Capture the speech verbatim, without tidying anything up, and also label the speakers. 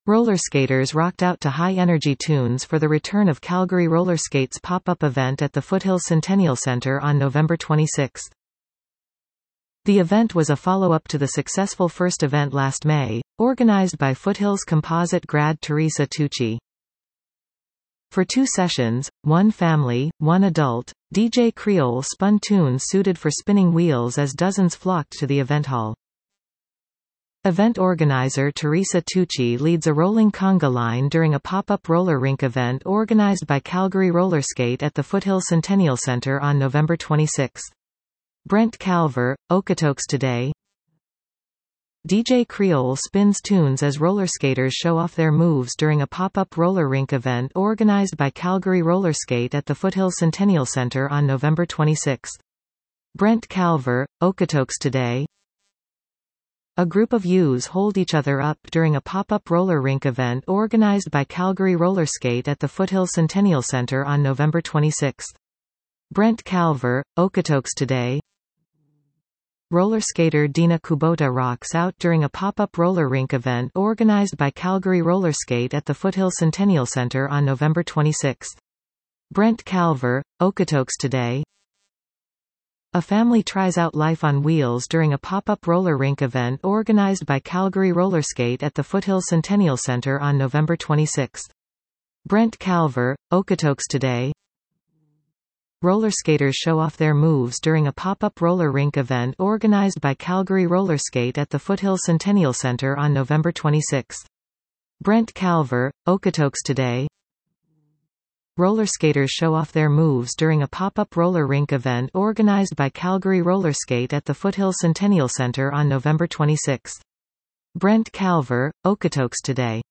Speaker 1: Rollerskaters rocked out to high-energy tunes for the return of Calgary Rollerskate's pop-up event at the Foothills Centennial Centre on November twenty-sixth. The event was a follow-up to the successful first event last May, organized by Foothills Composite grad Teresa Tucci. For two sessions, one family, one adult, D J Creole spun tunes suited for spinning wheels as dozens flocked to the event hall. Event organizer Teresa Tucci leads a rolling conga line during a pop-up roller rink event organized by Calgary Rollerskate at the Foothills Centennial Centre on November twenty-sixth. Brent Calver, Okotoks Today. D J Creole spins tunes as rollerskaters show off their moves during a pop-up roller rink event organized by Calgary Rollerskate at the Foothills Centennial Centre on November twenty-sixth. Brent Calver, Okotoks Today. A group of youths hold each other up during a pop-up roller rink event organized by Calgary Rollerskate at the Foothills Centennial Centre on November twenty-sixth. Brent Calver, Okotoks Today. Rollerskater Dina Kubota rocks out during a pop-up roller rink event organized by Calgary Rollerskate at the Foothills Centennial Centre on November twenty-sixth. Brent Calver, Okotoks Today. A family tries out life on wheels during a pop-up roller rink event organized by Calgary Rollerskate at the Foothills Centennial Centre on November twenty-sixth. Brent Calver, Okotoks Today. Rollerskaters show off their moves during a pop-up roller rink event organized by Calgary Rollerskate at the Foothills Centennial Centre on November twenty-sixth. Brent Calver, Okotoks Today. Rollerskaters show off their moves during a pop-up roller rink event organized by Calgary Rollerskate at the Foothills Centennial Centre on November twenty-sixth. Brent Calver, Okotoks Today.